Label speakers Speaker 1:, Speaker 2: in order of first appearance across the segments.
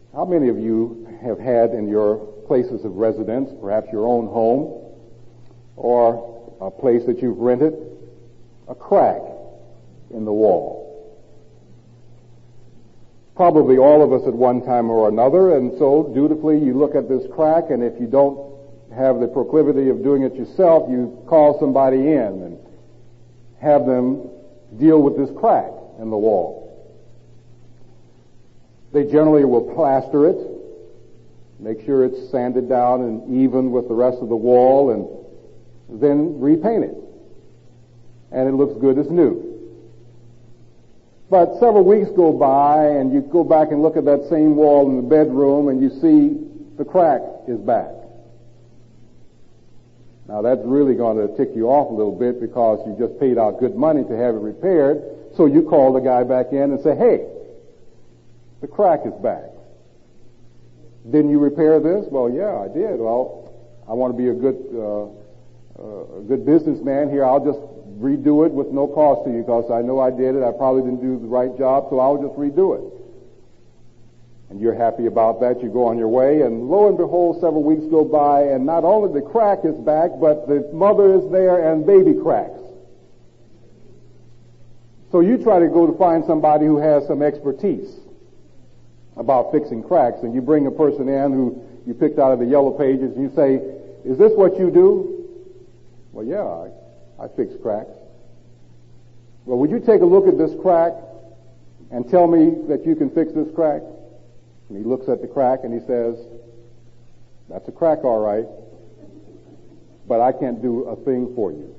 Speaker 1: How many of you have had in your places of residence, perhaps your own home, or a place that you've rented, a crack in the wall? Probably all of us at one time or another, and so dutifully you look at this crack, and if you don't have the proclivity of doing it yourself, you call somebody in and have them deal with this crack in the wall. They generally will plaster it, make sure it's sanded down and even with the rest of the wall, and then repaint it. And it looks good as new. But several weeks go by, and you go back and look at that same wall in the bedroom, and you see the crack is back. Now that's really going to tick you off a little bit because you just paid out good money to have it repaired. So you call the guy back in and say, hey, the crack is back. Didn't you repair this? Well, yeah, I did. Well, I want to be a good businessman here. I'll just redo it with no cost to you because I know I did it. I probably didn't do the right job, so I'll just redo it. And you're happy about that. You go on your way, and lo and behold, several weeks go by, and not only the crack is back, but the mother is there and baby cracks. So you try to go to find somebody who has some expertise about fixing cracks, and you bring a person in who you picked out of the yellow pages, and you say, is this what you do? Well, yeah, I fix cracks. Well, would you take a look at this crack and tell me that you can fix this crack? And he looks at the crack and he says, that's a crack, all right, but I can't do a thing for you.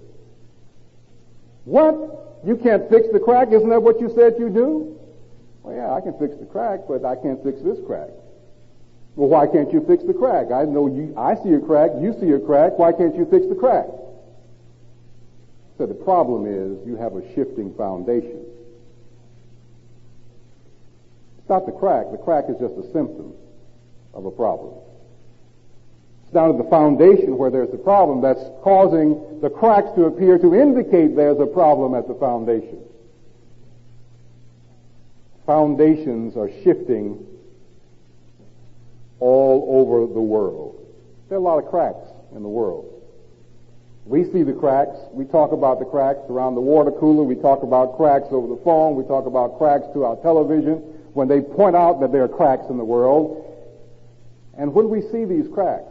Speaker 1: What? You can't fix the crack? Isn't that what you said you do? Well, yeah, I can fix the crack, but I can't fix this crack. Well, why can't you fix the crack? I know I see a crack, you see a crack, why can't you fix the crack? So the problem is you have a shifting foundation. It's not the crack is just a symptom of a problem. It's down at the foundation where there's a problem that's causing the cracks to appear to indicate there's a problem at the foundation. Foundations are shifting all over the world. There are a lot of cracks in the world. We see the cracks. We talk about the cracks around the water cooler. We talk about cracks over the phone. We talk about cracks to our television when they point out that there are cracks in the world. And when we see these cracks,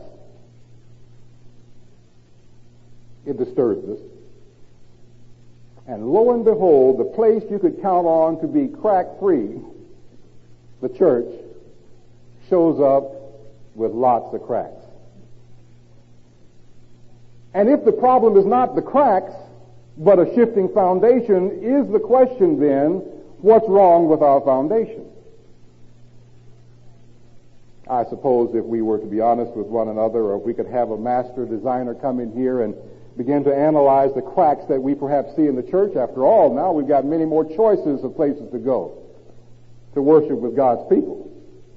Speaker 1: it disturbs us. And lo and behold, the place you could count on to be crack-free, the church, shows up with lots of cracks. And if the problem is not the cracks, but a shifting foundation, is the question then, what's wrong with our foundation? I suppose if we were to be honest with one another, or if we could have a master designer come in here and begin to analyze the cracks that we perhaps see in the church. After all, now we've got many more choices of places to go to worship with God's people.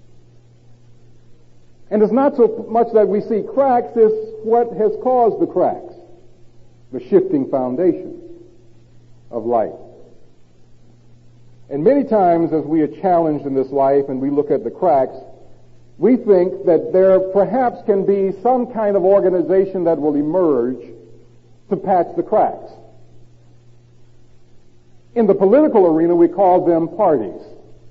Speaker 1: And it's not so much that we see cracks, it's what has caused the cracks, the shifting foundation of life. And many times as we are challenged in this life and we look at the cracks, we think that there perhaps can be some kind of organization that will emerge to patch the cracks. In the political arena, we call them parties.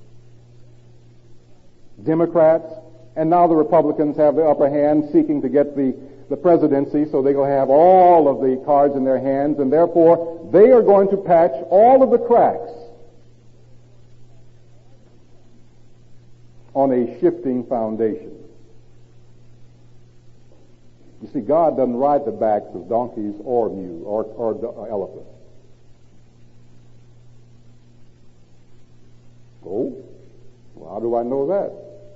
Speaker 1: Democrats, and now the Republicans have the upper hand seeking to get the presidency, so they're going to have all of the cards in their hands, and therefore they are going to patch all of the cracks on a shifting foundation. You see, God doesn't ride the backs of donkeys or mules or elephants. Oh, well, how do I know that?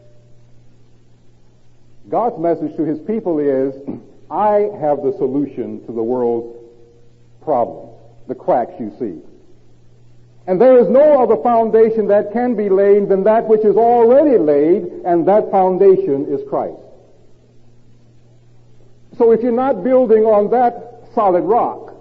Speaker 1: God's message to his people is, I have the solution to the world's problems, the cracks you see. And there is no other foundation that can be laid than that which is already laid, and that foundation is Christ. So if you're not building on that solid rock,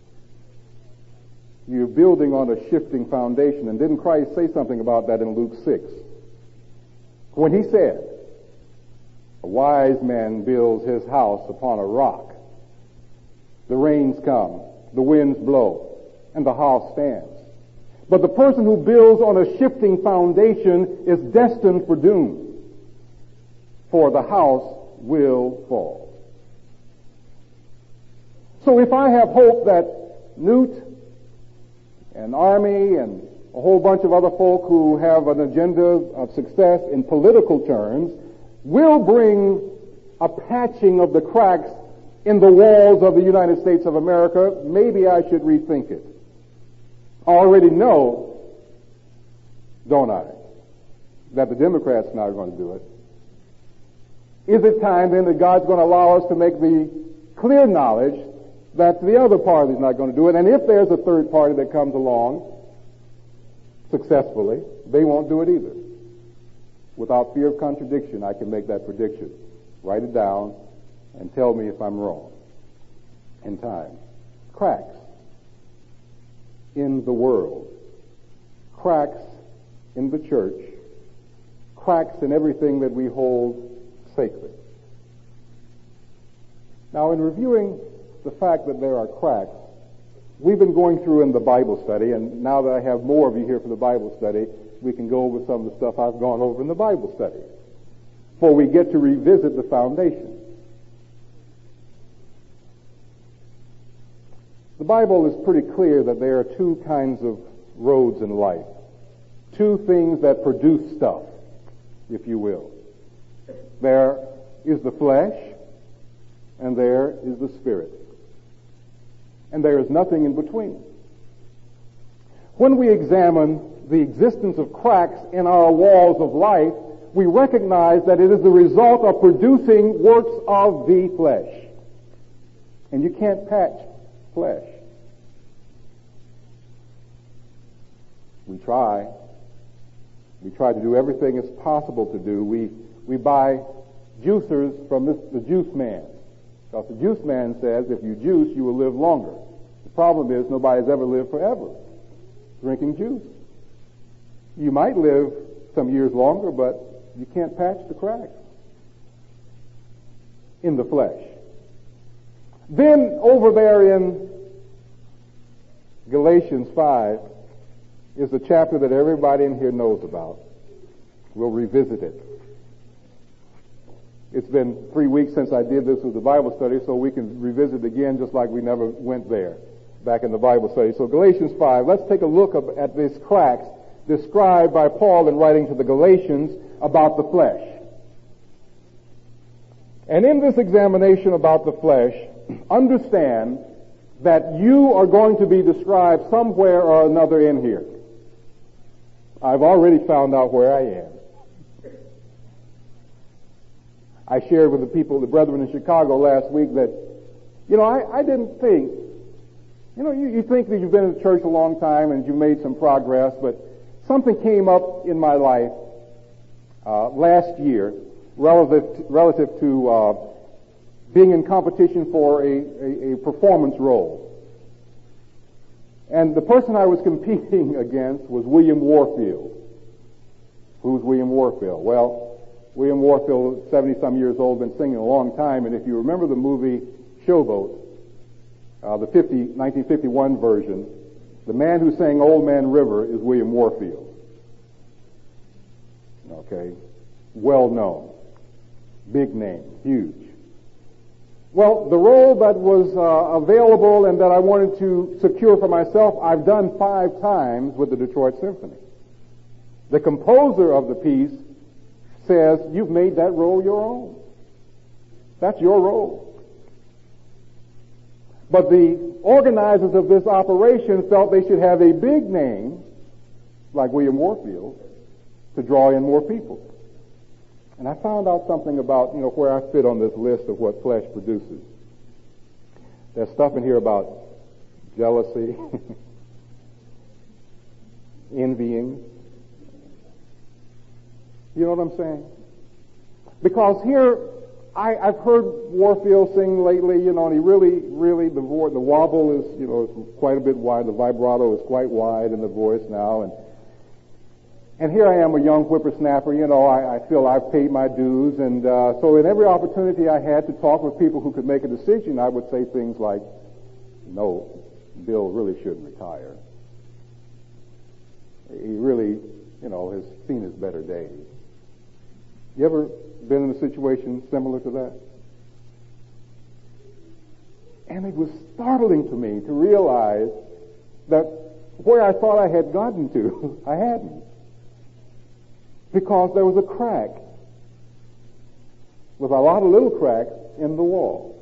Speaker 1: you're building on a shifting foundation. And didn't Christ say something about that in Luke 6? when he said, a wise man builds his house upon a rock. The rains come, the winds blow, and the house stands. But the person who builds on a shifting foundation is destined for doom, for the house will fall. So if I have hope that Newt and Army and a whole bunch of other folk who have an agenda of success in political terms will bring a patching of the cracks in the walls of the United States of America, maybe I should rethink it. I already know, don't I, that the Democrats are not going to do it. Is it time then that God's going to allow us to make the clear knowledge that the other party is not going to do it? And if there's a third party that comes along successfully, they won't do it either. Without fear of contradiction, I can make that prediction. Write it down and tell me if I'm wrong in time. Cracks in the world, cracks in the church, cracks in everything that we hold sacred. Now, in reviewing the fact that there are cracks, we've been going through in the Bible study, and now that I have more of you here for the Bible study, we can go over some of the stuff I've gone over in the Bible study, for we get to revisit the foundation. The Bible is pretty clear that there are two kinds of roads in life, two things that produce stuff, if you will. There is the flesh, and there is the spirit. And there is nothing in between. When we examine the existence of cracks in our walls of life, we recognize that it is the result of producing works of the flesh. And you can't patch flesh. We try. We try to do everything it's possible to do. We buy juicers from the juice man. Because the juice man says if you juice, you will live longer. The problem is nobody's ever lived forever drinking juice. You might live some years longer, but you can't patch the cracks in the flesh. Then over there in Galatians 5 is a chapter that everybody in here knows about. We'll revisit it. It's been 3 weeks since I did this with the Bible study, so we can revisit again just like we never went there back in the Bible study. So Galatians 5, let's take a look at these cracks described by Paul in writing to the Galatians about the flesh. And in this examination about the flesh, understand that you are going to be described somewhere or another in here. I've already found out where I am. I shared with the people, the brethren in Chicago last week that, I didn't think, you think that you've been in the church a long time and you've made some progress, but something came up in my life last year relative to being in competition for a performance role. And the person I was competing against was William Warfield. Who's William Warfield? Well, William Warfield, 70-some years old, been singing a long time, and if you remember the movie Showboat, the 1951 version, the man who sang Old Man River is William Warfield. Okay? Well known. Big name. Huge. Well, the role that was available and that I wanted to secure for myself, I've done 5 times with the Detroit Symphony. The composer of the piece says, you've made that role your own. That's your role. But the organizers of this operation felt they should have a big name, like William Warfield, to draw in more people. And I found out something about, where I fit on this list of what flesh produces. There's stuff in here about jealousy, envying. You know what I'm saying? Because here, I've heard Warfield sing lately, and he really, the wobble is, is quite a bit wide, the vibrato is quite wide in the voice now, And here I am, a young whippersnapper, I feel I've paid my dues, and so in every opportunity I had to talk with people who could make a decision, I would say things like, no, Bill really shouldn't retire. He really, has seen his better days. You ever been in a situation similar to that? And it was startling to me to realize that where I thought I had gotten to, I hadn't. Because there was a crack, with a lot of little cracks in the wall.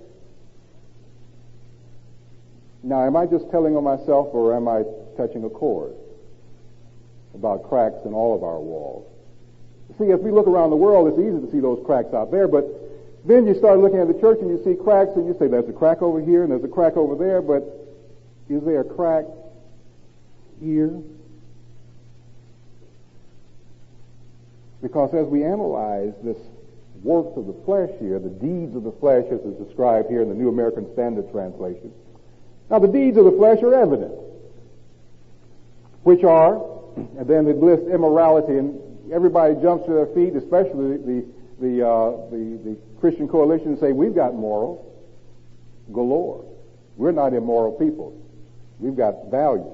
Speaker 1: Now, am I just telling on myself, or am I touching a chord about cracks in all of our walls? See, as we look around the world, it's easy to see those cracks out there, but then you start looking at the church and you see cracks, and you say, there's a crack over here and there's a crack over there, but is there a crack here? Because as we analyze this works of the flesh here, the deeds of the flesh as is described here in the New American Standard Translation. Now the deeds of the flesh are evident, which are, and then it lists immorality, and everybody jumps to their feet, especially the Christian Coalition, and say, we've got morals galore. We're not immoral people. We've got values.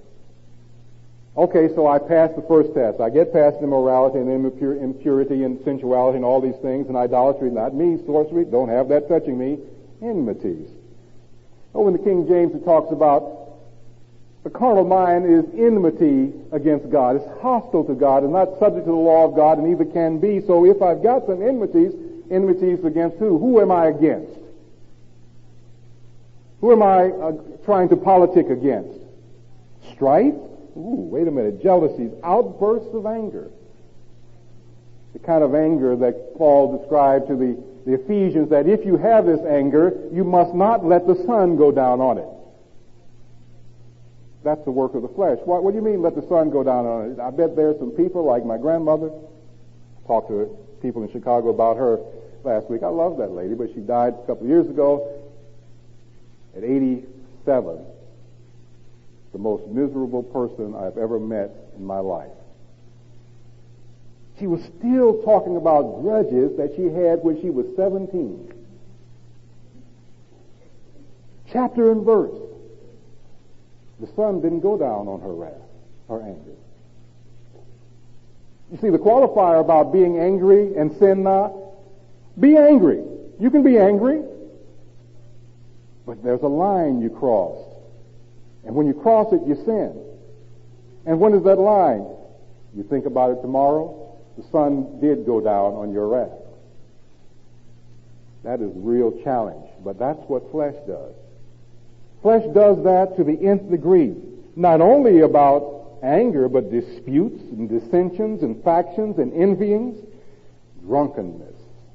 Speaker 1: Okay, so I pass the first test. I get past immorality and impurity and sensuality and all these things, and idolatry, not me, sorcery, don't have that touching me, enmities. Oh, in the King James it talks about the carnal mind is enmity against God. It's hostile to God and not subject to the law of God, and neither can be. So if I've got some enmities against who? Who am I against? Who am I trying to politic against? Strife? Ooh, wait a minute. Jealousies, outbursts of anger. The kind of anger that Paul described to the Ephesians, that if you have this anger, you must not let the sun go down on it. That's the work of the flesh. What do you mean let the sun go down on it? I bet there are some people like my grandmother. Talked to people in Chicago about her last week. I love that lady, but she died a couple of years ago at 87. The most miserable person I've ever met in my life. She was still talking about grudges that she had when she was 17. Chapter and verse. The sun didn't go down on her wrath, her anger. You see, the qualifier about being angry and sin not, be angry. You can be angry, but there's a line you crossed. And when you cross it, you sin. And when is that line? You think about it tomorrow, the sun did go down on your wrath. That is a real challenge, but that's what flesh does. Flesh does that to the nth degree. Not only about anger, but disputes and dissensions and factions and envyings, drunkenness.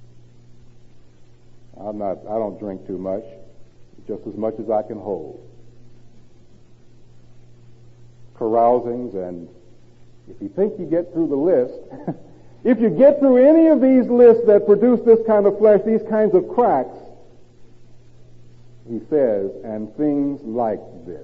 Speaker 1: I don't drink too much, just as much as I can hold. Carousings, and if you think you get through the list, if you get through any of these lists that produce this kind of flesh, these kinds of cracks, he says, and things like this.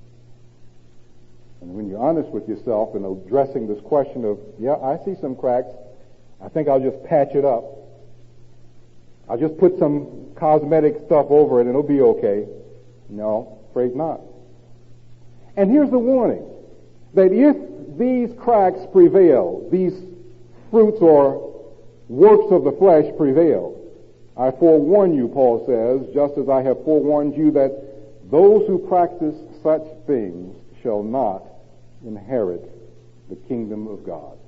Speaker 1: And when you're honest with yourself in addressing this question of, yeah, I see some cracks, I think I'll just patch it up. I'll just put some cosmetic stuff over it and it'll be okay. No, afraid not. And here's the warning, that if these cracks prevail, these fruits or works of the flesh prevail, I forewarn you, Paul says, just as I have forewarned you, that those who practice such things shall not inherit the kingdom of God.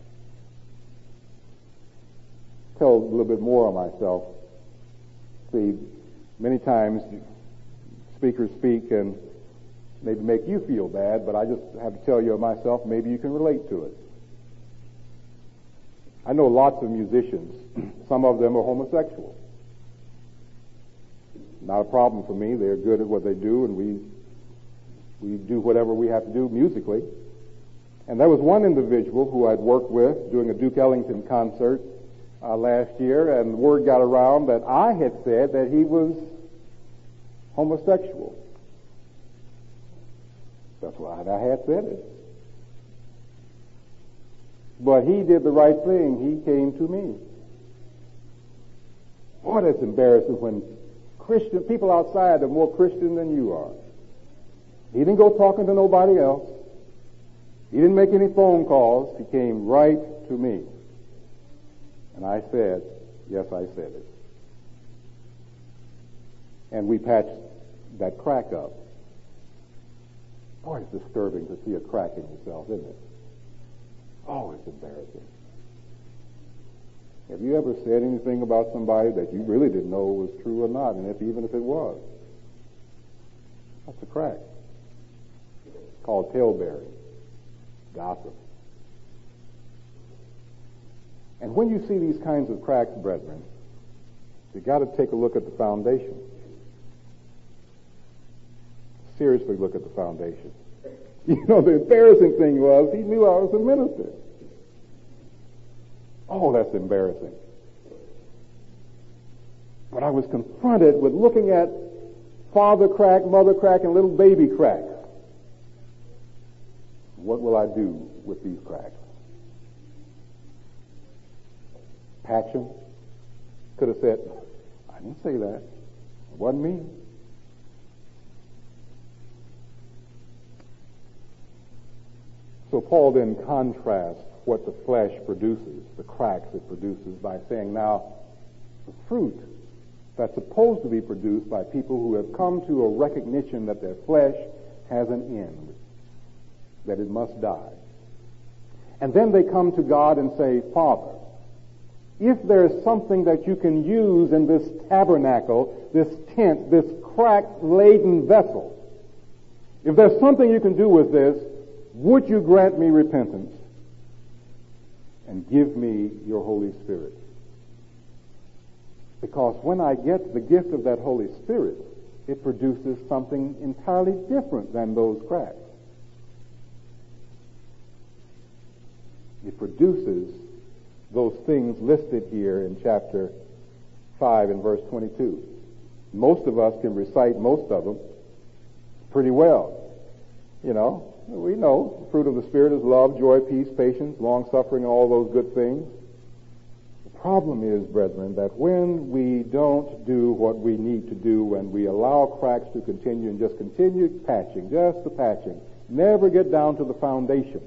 Speaker 1: Tell a little bit more of myself. See, many times speakers speak and maybe make you feel bad, but I just have to tell you of myself, maybe you can relate to it. I know lots of musicians. Some of them are homosexual. Not a problem for me. They're good at what they do, and we do whatever we have to do musically. And there was one individual who I'd worked with doing a Duke Ellington concert last year, and the word got around that I had said that he was homosexual. That's why I had said it. But he did the right thing. He came to me. Boy, that's embarrassing when Christian people outside are more Christian than you are. He didn't go talking to nobody else. He didn't make any phone calls. He came right to me. And I said, yes, I said it. And we patched that crack up. Boy, it's disturbing to see a crack in yourself, isn't it? Oh, it's embarrassing. Have you ever said anything about somebody that you really didn't know was true or not, and even if it was? That's a crack. It's called talebearing, gossip. And when you see these kinds of cracks, brethren, you got to take a look at the foundation. Seriously look at the foundation. You know, the embarrassing thing was, he knew I was a minister. Oh, that's embarrassing. But I was confronted with looking at father crack, mother crack, and little baby crack. What will I do with these cracks? Patch them? Could have said, I didn't say that. It wasn't me. So Paul then contrasts what the flesh produces, the cracks it produces, by saying, now, the fruit that's supposed to be produced by people who have come to a recognition that their flesh has an end, that it must die. And then they come to God and say, Father, if there's something that you can use in this tabernacle, this tent, this crack-laden vessel, if there's something you can do with this, would you grant me repentance and give me your Holy Spirit? Because when I get the gift of that Holy Spirit, it produces something entirely different than those cracks. It produces those things listed here in chapter 5 and verse 22. Most of us can recite most of them pretty well. You know, we know the fruit of the Spirit is love, joy, peace, patience, long-suffering, all those good things. The problem is, brethren, that when we don't do what we need to do and we allow cracks to continue and just continue patching, just the patching, never get down to the foundation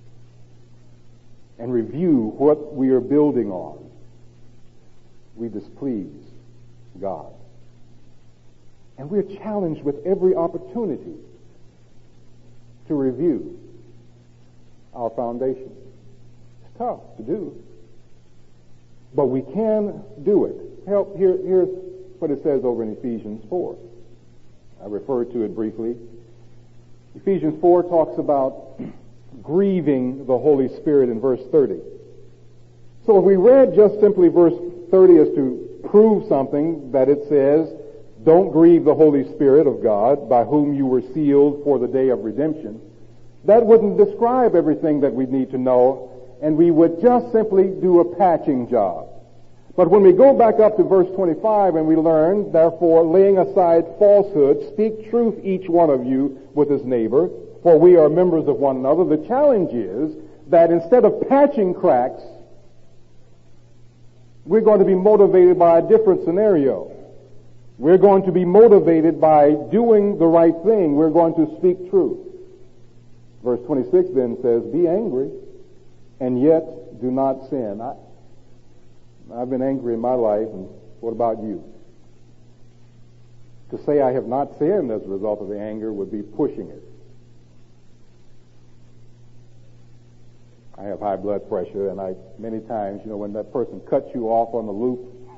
Speaker 1: and review what we are building on, we displease God. And we're challenged with every opportunity to review our foundation. It's tough to do, but we can do it. Here's what it says over in Ephesians 4. I referred to it briefly. Ephesians 4 talks about grieving the Holy Spirit in verse 30. So if we read just simply verse 30 as to prove something, that it says, don't grieve the Holy Spirit of God, by whom you were sealed for the day of redemption, that wouldn't describe everything that we need to know, and we would just simply do a patching job. But when we go back up to verse 25 and we learn, therefore, laying aside falsehood, speak truth each one of you with his neighbor, for we are members of one another. The challenge is that instead of patching cracks, we're going to be motivated by a different scenario. We're going to be motivated by doing the right thing. We're going to speak truth. Verse 26 then says, be angry, and yet do not sin. I've been angry in my life, and what about you? To say I have not sinned as a result of the anger would be pushing it. I have high blood pressure, and many times, when that person cuts you off on the loop,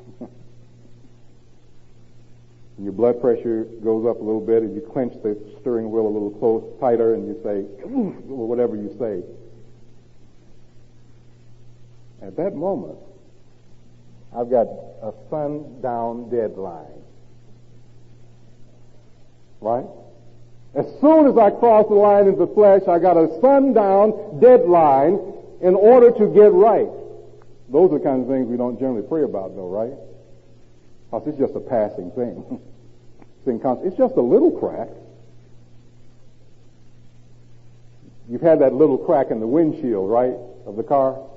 Speaker 1: and your blood pressure goes up a little bit, and you clench the steering wheel a little tighter, and you say, or whatever you say. At that moment, I've got a sundown deadline. Right? As soon as I cross the line into the flesh, I got a sundown deadline in order to get right. Those are the kinds of things we don't generally pray about, though, right? Because it's just a passing thing. It's just a little crack. You've had that little crack in the windshield, right, of the car?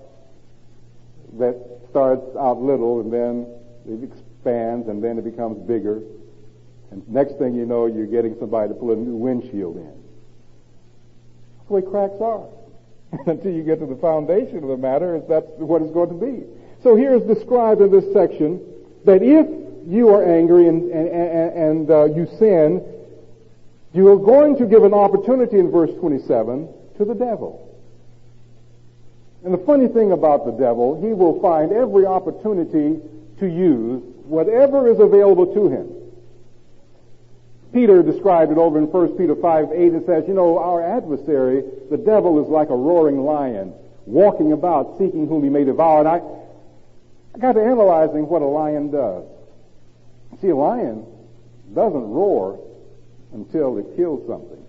Speaker 1: that starts out little and then it expands and then it becomes bigger. And next thing you know, you're getting somebody to put a new windshield in. That's the way cracks are. Until you get to the foundation of the matter, that's what it's going to be. So here is described in this section that if you are angry and you sin, you are going to give an opportunity in verse 27 to the devil. And the funny thing about the devil, he will find every opportunity to use whatever is available to him. Peter described it over in 1 Peter 5:8. It says, our adversary, the devil, is like a roaring lion, walking about seeking whom he may devour. And I got to analyzing what a lion does. See, a lion doesn't roar until it kills something.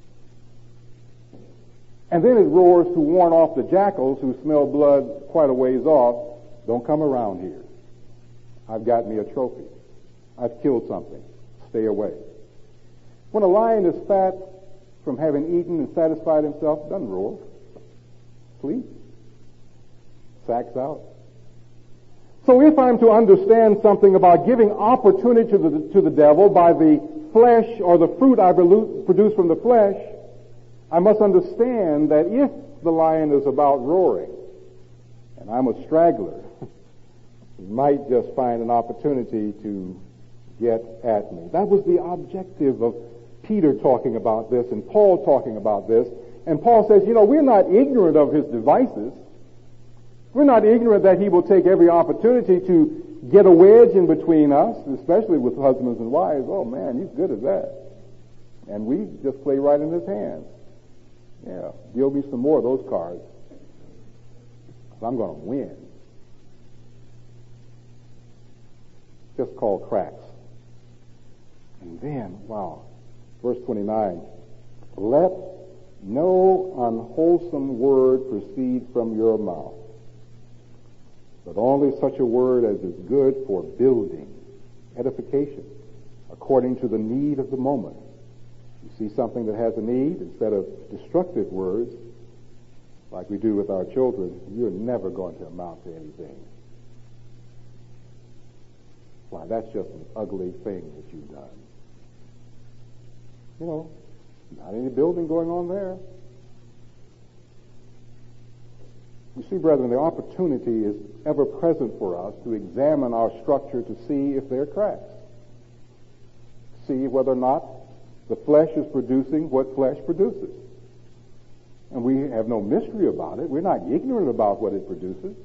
Speaker 1: And then it roars to warn off the jackals who smell blood quite a ways off. Don't come around here. I've got me a trophy. I've killed something. Stay away. When a lion is fat from having eaten and satisfied himself, doesn't roar. Sleep. Sacks out. So if I'm to understand something about giving opportunity to the devil by the flesh or the fruit I produce from the flesh, I must understand that if the lion is about roaring and I'm a straggler, he might just find an opportunity to get at me. That was the objective of Peter talking about this and Paul talking about this. And Paul says, we're not ignorant of his devices. We're not ignorant that he will take every opportunity to get a wedge in between us, especially with husbands and wives. Oh man, he's good at that. And we just play right in his hands. Yeah, deal me some more of those cards. I'm going to win. Just call cracks. And then, wow, verse 29, let no unwholesome word proceed from your mouth, but only such a word as is good for building, edification, according to the need of the moment. You see something that has a need, instead of destructive words, like we do with our children, you're never going to amount to anything. Why, that's just an ugly thing that you've done. Not any building going on there. You see, brethren, the opportunity is ever present for us to examine our structure to see if there are cracks. See whether or not the flesh is producing what flesh produces. And we have no mystery about it. We're not ignorant about what it produces.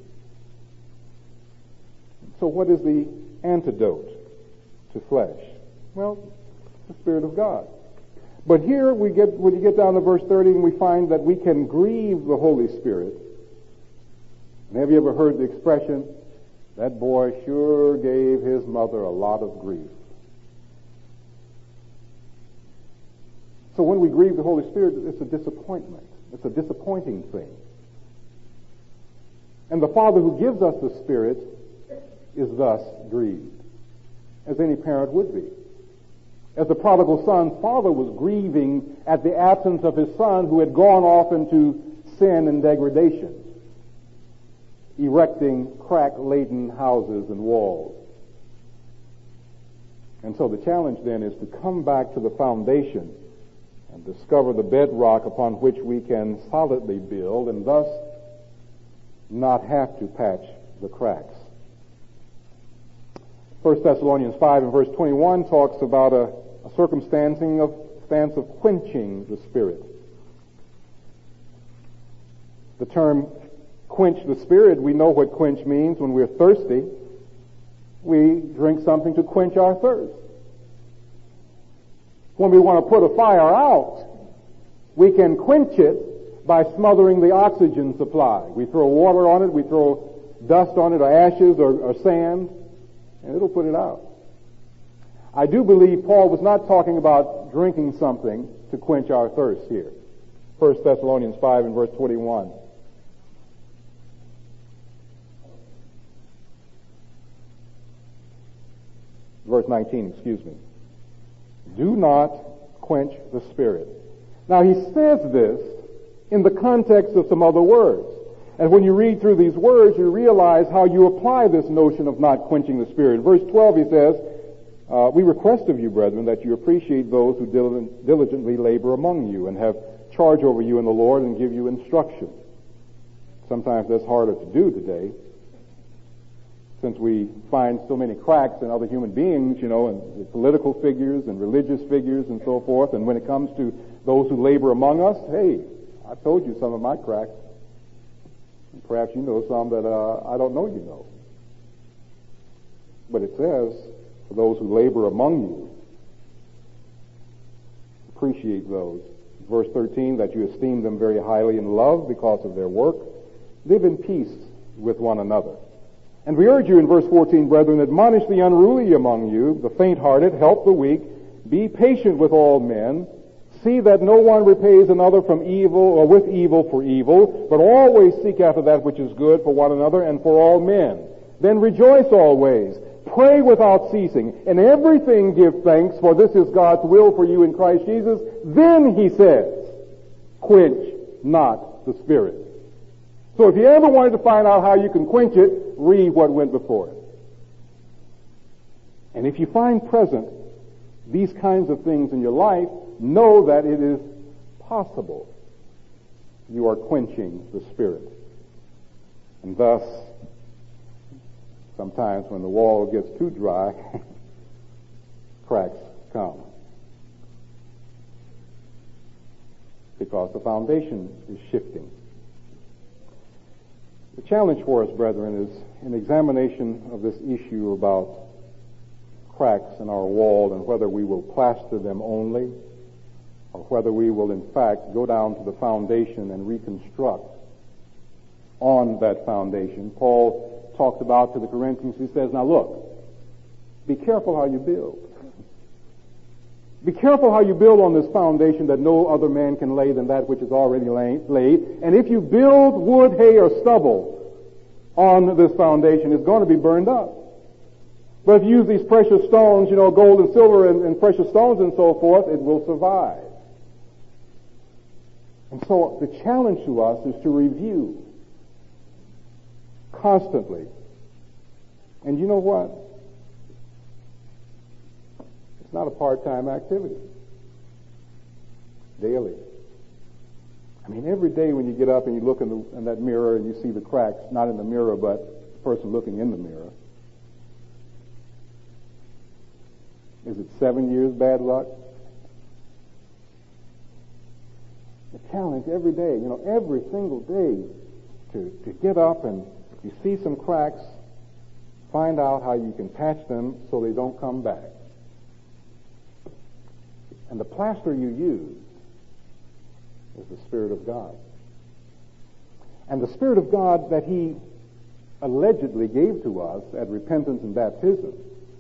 Speaker 1: So what is the antidote to flesh? Well, the Spirit of God. But here when you get down to verse 30, and we find that we can grieve the Holy Spirit. And have you ever heard the expression, that boy sure gave his mother a lot of grief? So when we grieve the Holy Spirit, it's a disappointment. It's a disappointing thing. And the Father who gives us the Spirit is thus grieved, as any parent would be. As the prodigal son's father was grieving at the absence of his son who had gone off into sin and degradation, erecting crack-laden houses and walls. And so the challenge then is to come back to the foundation and discover the bedrock upon which we can solidly build and thus not have to patch the cracks. 1 Thessalonians 5 and verse 21 talks about a circumstance of quenching the Spirit. The term quench the Spirit, we know what quench means. When we're thirsty, we drink something to quench our thirst. When we want to put a fire out, we can quench it by smothering the oxygen supply. We throw water on it, we throw dust on it, or ashes, or sand, and it'll put it out. I do believe Paul was not talking about drinking something to quench our thirst here. 1 Thessalonians 5 and verse 21. Verse 19, excuse me. Do not quench the Spirit. Now he says this in the context of some other words. And when you read through these words, you realize how you apply this notion of not quenching the Spirit. Verse 12, he says, we request of you, brethren, that you appreciate those who diligently labor among you and have charge over you in the Lord and give you instruction. Sometimes that's harder to do today, since we find so many cracks in other human beings, and political figures and religious figures and so forth. And when it comes to those who labor among us, hey, I've told you some of my cracks. And perhaps you know some that I don't know you know. But it says, for those who labor among you, appreciate those. Verse 13, that you esteem them very highly in love because of their work. Live in peace with one another. And we urge you in verse 14, brethren, admonish the unruly among you, the faint-hearted, help the weak, be patient with all men, see that no one repays another from evil or with evil for evil, but always seek after that which is good for one another and for all men. Then rejoice always, pray without ceasing, and everything give thanks, for this is God's will for you in Christ Jesus. Then he says, quench not the Spirit. So if you ever wanted to find out how you can quench it, read what went before it. And if you find present these kinds of things in your life, know that it is possible you are quenching the Spirit. And thus, sometimes when the wall gets too dry, cracks come. Because the foundation is shifting. The challenge for us, brethren, is an examination of this issue about cracks in our wall and whether we will plaster them only or whether we will in fact go down to the foundation and reconstruct on that foundation. Paul talked about to the Corinthians, he says, now look, be careful how you build. Be careful how you build on this foundation that no other man can lay than that which is already laid. And if you build wood, hay, or stubble on this foundation, it's going to be burned up. But if you use these precious stones, gold and silver and precious stones and so forth, it will survive. And so the challenge to us is to review constantly. And you know what? It's not a part-time activity. Daily. I mean, every day when you get up and you look in that mirror and you see the cracks, not in the mirror, but the person looking in the mirror. Is it 7 years bad luck? The challenge every day, every single day to get up and you see some cracks, find out how you can patch them so they don't come back. And the plaster you use is the Spirit of God. And the Spirit of God that He allegedly gave to us at repentance and baptism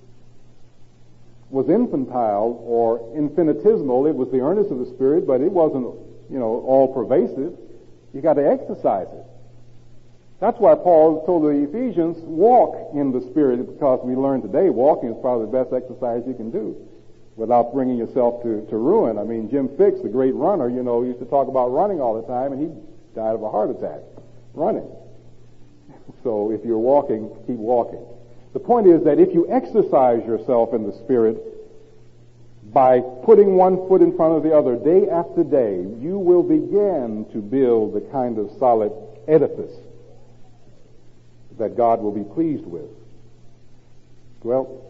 Speaker 1: was infantile or infinitesimal. It was the earnest of the Spirit, but it wasn't, all pervasive. You got to exercise it. That's why Paul told the Ephesians, walk in the Spirit, because we learned today walking is probably the best exercise you can do without bringing yourself to ruin. I mean, Jim Fix, the great runner, used to talk about running all the time, and he died of a heart attack running. So if you're walking, keep walking. The point is that if you exercise yourself in the Spirit by putting one foot in front of the other day after day, you will begin to build the kind of solid edifice that God will be pleased with. Well,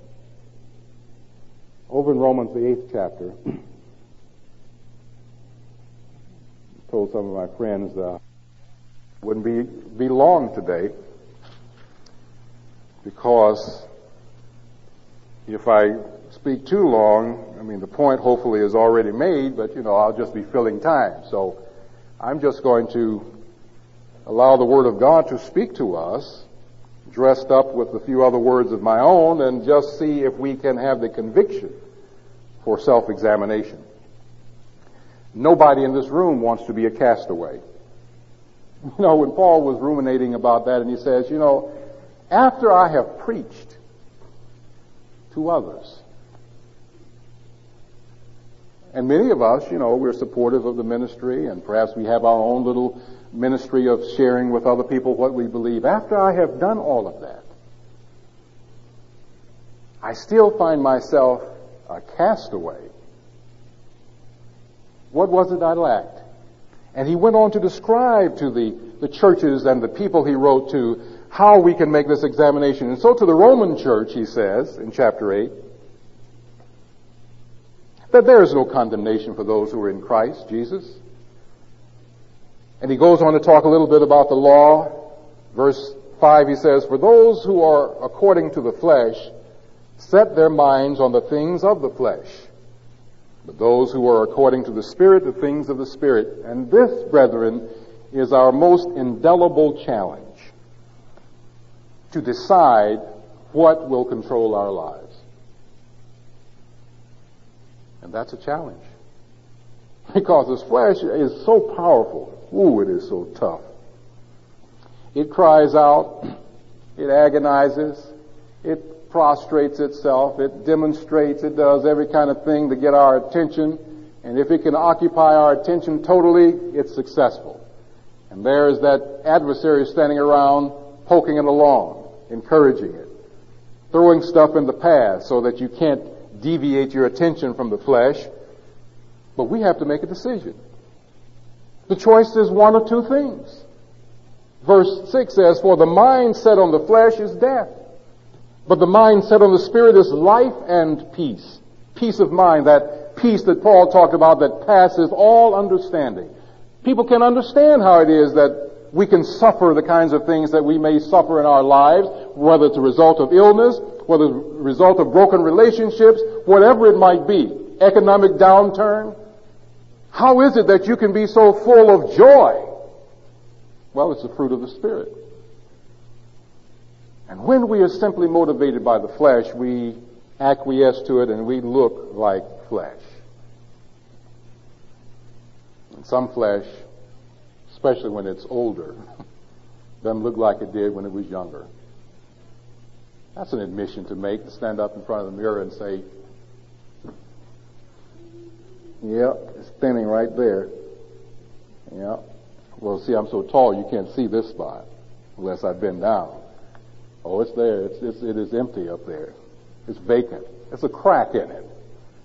Speaker 1: over in Romans, the 8th chapter, I told some of my friends wouldn't be long today, because if I speak too long, the point hopefully is already made, but I'll just be filling time. So I'm just going to allow the Word of God to speak to us, dressed up with a few other words of my own, and just see if we can have the conviction for self-examination. Nobody in this room wants to be a castaway. When Paul was ruminating about that, and he says, after I have preached to others, And many of us, we're supportive of the ministry, and perhaps we have our own little ministry of sharing with other people what we believe. After I have done all of that, I still find myself a castaway. What was it I lacked? And he went on to describe to the churches and the people he wrote to how we can make this examination. And so to the Roman church, he says in chapter 8, that there is no condemnation for those who are in Christ Jesus. And he goes on to talk a little bit about the law. Verse 5, he says, for those who are according to the flesh set their minds on the things of the flesh, but those who are according to the Spirit, the things of the Spirit. And this, brethren, is our most indelible challenge, to decide what will control our lives. And that's a challenge. Because this flesh is so powerful. Ooh, it is so tough. It cries out, it agonizes, it prostrates itself, it demonstrates, it does every kind of thing to get our attention, and if it can occupy our attention totally, it's successful. And there's that adversary standing around, poking it along, encouraging it, throwing stuff in the path so that you can't deviate your attention from the flesh. But we have to make a decision. The choice is one of two things. Verse 6 says, for the mind set on the flesh is death, but the mind set on the Spirit is life and peace. Peace of mind, that peace that Paul talked about that passes all understanding. People can understand how it is that we can suffer the kinds of things that we may suffer in our lives, whether it's a result of illness, whether it's a result of broken relationships, whatever it might be, economic downturn. How is it that you can be so full of joy? Well, it's the fruit of the Spirit. And when we are simply motivated by the flesh, we acquiesce to it and we look like flesh. And some flesh, especially when it's older, doesn't look like it did when it was younger. That's an admission to make, to stand up in front of the mirror and say, yep, it's thinning right there. Yeah. Well, see, I'm so tall you can't see this spot unless I bend down. Oh, it's there. It is empty up there. It's vacant. There's a crack in it.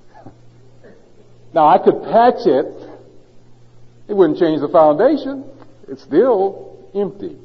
Speaker 1: Now, I could patch it. It wouldn't change the foundation. It's still empty.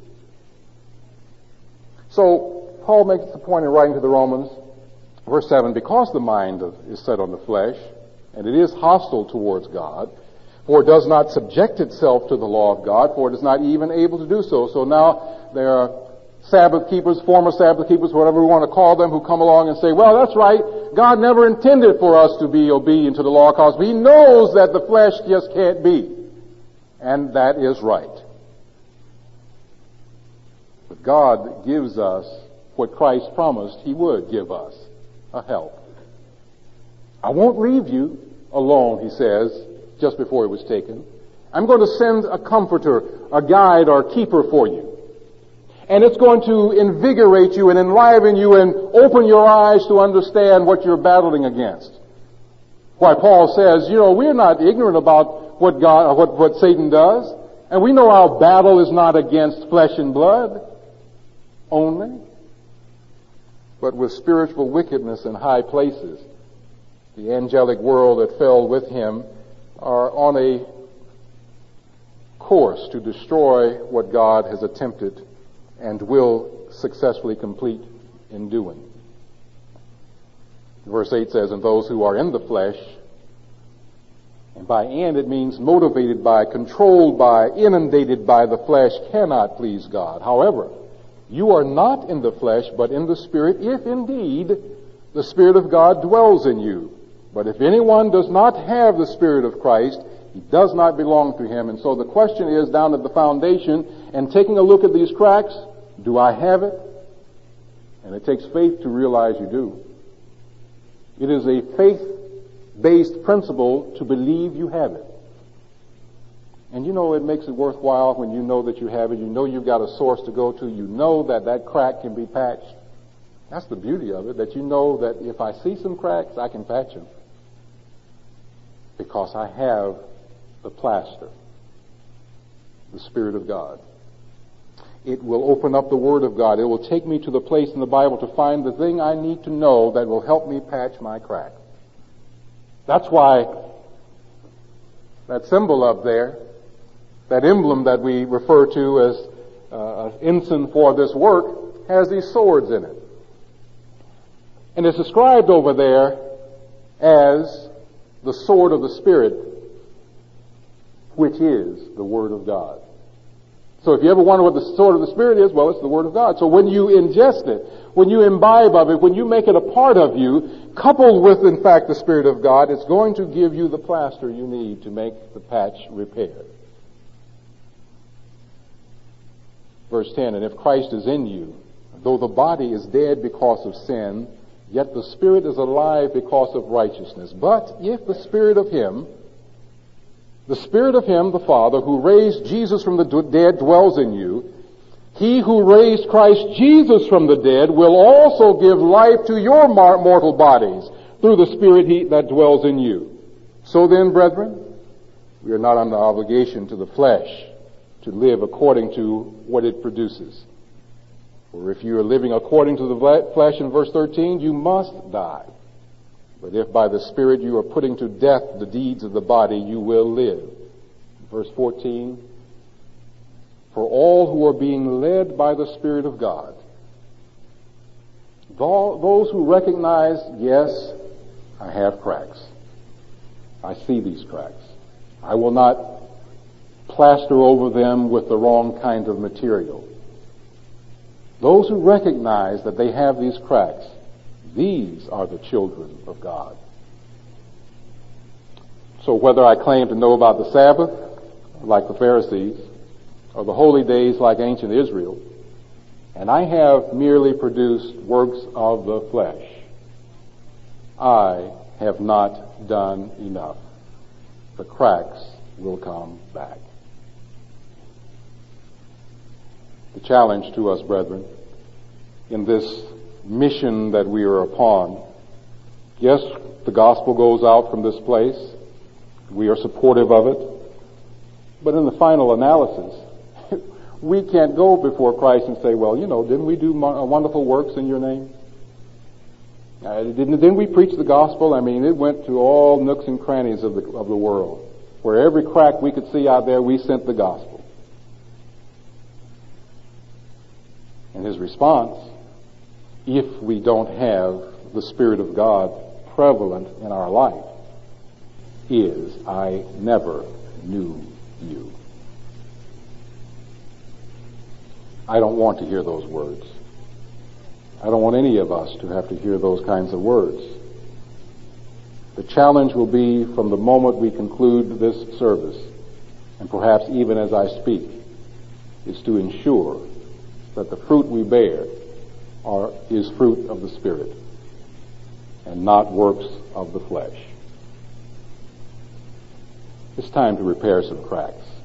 Speaker 1: So, Paul makes the point in writing to the Romans, verse 7, because the mind is set on the flesh, and it is hostile towards God, for it does not subject itself to the law of God, for it is not even able to do so. So now there are Sabbath keepers, former Sabbath keepers, whatever we want to call them, who come along and say, well, that's right, God never intended for us to be obedient to the law because He knows that the flesh just can't be. And that is right. But God gives us what Christ promised He would give us, a help. I won't leave you alone, He says, just before He was taken. I'm going to send a comforter, a guide or keeper for you. And it's going to invigorate you and enliven you and open your eyes to understand what you're battling against. Why Paul says, we're not ignorant about what Satan does. And we know our battle is not against flesh and blood only, but with spiritual wickedness in high places. The angelic world that fell with him are on a course to destroy what God has attempted and will successfully complete in doing. Verse 8 says, and those who are in the flesh, and by "and" it means motivated by, controlled by, inundated by the flesh, cannot please God. However, you are not in the flesh, but in the Spirit, if indeed the Spirit of God dwells in you. But if anyone does not have the Spirit of Christ, he does not belong to Him. And so the question is, down at the foundation, and taking a look at these cracks, do I have it? And it takes faith to realize you do. It is a faith-based principle to believe you have it. And it makes it worthwhile when you know that you have it. You know you've got a source to go to. You know that crack can be patched. That's the beauty of it, that you know that if I see some cracks, I can patch them. because I have the plaster, the Spirit of God. It will open up the Word of God. It will take me to the place in the Bible to find the thing I need to know that will help me patch my crack. That's why that symbol up there, that emblem that we refer to as an ensign for this work, has these swords in it. And it's described over there as the sword of the Spirit, which is the Word of God. So if you ever wonder what the sword of the Spirit is, well, it's the Word of God. So when you ingest it, when you imbibe of it, when you make it a part of you, coupled with, in fact, the Spirit of God, it's going to give you the plaster you need to make the patch repaired. Verse 10, and if Christ is in you, though the body is dead because of sin, yet the Spirit is alive because of righteousness. But if the Spirit of Him, the Father, who raised Jesus from the dead dwells in you, He who raised Christ Jesus from the dead will also give life to your mortal bodies through the Spirit that dwells in you. So then, brethren, we are not under obligation to the flesh to live according to what it produces. For if you are living according to the flesh in verse 13, you must die. But if by the Spirit you are putting to death the deeds of the body, you will live. Verse 14, for all who are being led by the Spirit of God, those who recognize, yes, I have cracks. I see these cracks. I will not plaster over them with the wrong kind of material. Those who recognize that they have these cracks, these are the children of God. So whether I claim to know about the Sabbath, like the Pharisees, or the holy days like ancient Israel, and I have merely produced works of the flesh, I have not done enough. The cracks will come back. The challenge to us, brethren, in this mission that we are upon, yes, the gospel goes out from this place. We are supportive of it. But in the final analysis, we can't go before Christ and say, well, didn't we do wonderful works in your name? Didn't we preach the gospel? I mean, it went to all nooks and crannies of the world. Where every crack we could see out there, we sent the gospel. And his response, if we don't have the Spirit of God prevalent in our life, is, I never knew you. I don't want to hear those words. I don't want any of us to have to hear those kinds of words. The challenge will be from the moment we conclude this service, and perhaps even as I speak, is to ensure that the fruit we bear is fruit of the Spirit and not works of the flesh. It's time to repair some cracks.